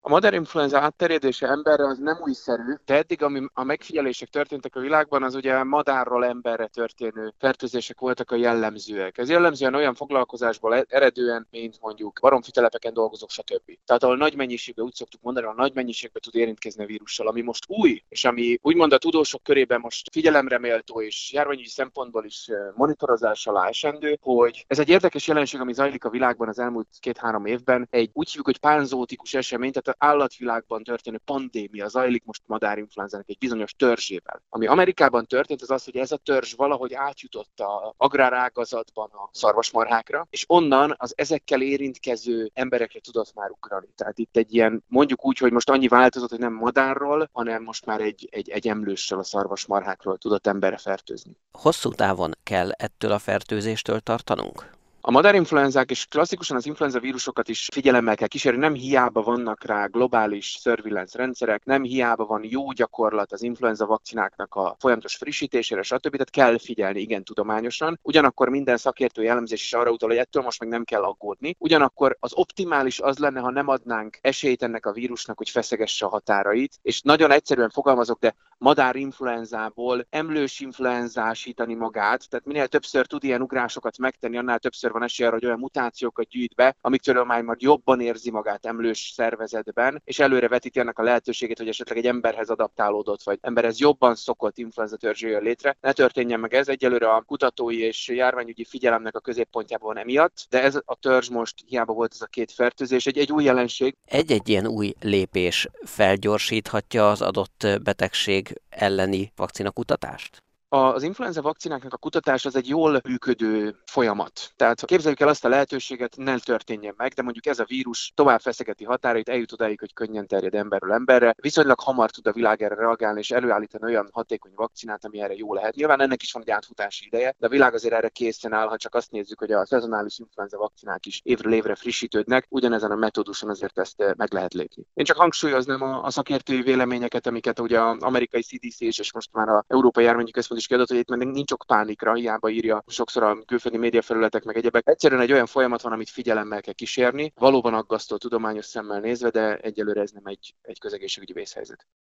A madár influenza átterjedése emberre az nem újszerű, de eddig, ami a megfigyelések történtek a világban, az ugye madárról emberre történő fertőzések voltak a jellemzőek. Ez jellemzően olyan foglalkozásból eredően, mint mondjuk baromfitelepeken dolgozók, stb. Tehát ahol nagy mennyiségben, úgy szoktuk mondani, a nagy mennyiségben tud érintkezni a vírussal, ami most új, és ami úgymond a tudósok körében most figyelemre méltó és járványügyi szempontból is monitorozás alá esendő, hogy ez egy érdekes jelenség, ami zajlik a világban az elmúlt 2-3 évben. Egy úgy hívjuk, hogy pánzootikus esemény, tehát az állatvilágban történő pandémia zajlik most madárinfluenzának egy bizonyos törzsével. Ami Amerikában történt, az az, hogy ez a törzs valahogy átjutott az agrárágazatban a szarvasmarhákra, és onnan az ezekkel érintkező emberekre tudott már ugrani. Tehát itt egy ilyen, mondjuk úgy, hogy most annyi változott, hogy nem madárról, hanem most már egy emlőssel a szarvasmarhákról tudott emberre fertőzni. Hosszú távon kell ettől a fertőzéstől tartanunk? A madárinfluenzák és klasszikusan az influenza vírusokat is figyelemmel kell kísérni, nem hiába vannak rá globális surveillance rendszerek, nem hiába van jó gyakorlat az influenza vakcináknak a folyamatos frissítésére, stb. Tehát kell figyelni, igen, tudományosan. Ugyanakkor minden szakértő elemzés is arra utal, hogy ettől most meg nem kell aggódni. Ugyanakkor az optimális az lenne, ha nem adnánk esélyt ennek a vírusnak, hogy feszegesse a határait, és nagyon egyszerűen fogalmazok, de madárinfluenzából emlős influenzásítani magát, tehát minél többször tud ilyen ugrásokat megtenni, annál többször van esély arra, hogy olyan mutációkat gyűjt be, amiktől már jobban érzi magát emlős szervezetben, és előre vetíti annak a lehetőségét, hogy esetleg egy emberhez adaptálódott, vagy emberhez jobban szokott influenza törzs jön létre. Ne történjen meg ez, egyelőre a kutatói és járványügyi figyelemnek a középpontjában van emiatt, de ez a törzs most hiába volt ez a két fertőzés, egy új jelenség. Egy-egy ilyen új lépés felgyorsíthatja az adott betegség elleni vakcinakutatást? Az influenza vakcináknak a kutatása az egy jól működő folyamat. Tehát képzeljük el azt a lehetőséget, ne történjen meg, de mondjuk ez a vírus tovább feszegeti határait, eljut odáig, hogy könnyen terjed emberről emberre. Viszonylag hamar tud a világ erre reagálni és előállítani olyan hatékony vakcinát, ami erre jó lehet. Nyilván ennek is van egy átfutási ideje, de a világ azért erre készen áll, ha csak azt nézzük, hogy a szezonális influenza vakcinák is évről évre frissítődnek, ugyanezen a metóduson azért ezt meg lehet lépni. Én csak hangsúlyoznám a szakértői véleményeket, amiket ugye az amerikai CDC és most már az Európai Járványi Központ is kiadott, hogy itt még nincs ok pánikra, hiába írja sokszor a külföldi médiafelületek meg egyebek. Egyszerűen egy olyan folyamat van, amit figyelemmel kell kísérni, valóban aggasztó tudományos szemmel nézve, de egyelőre ez nem egy közegészségügyi vészhelyzet.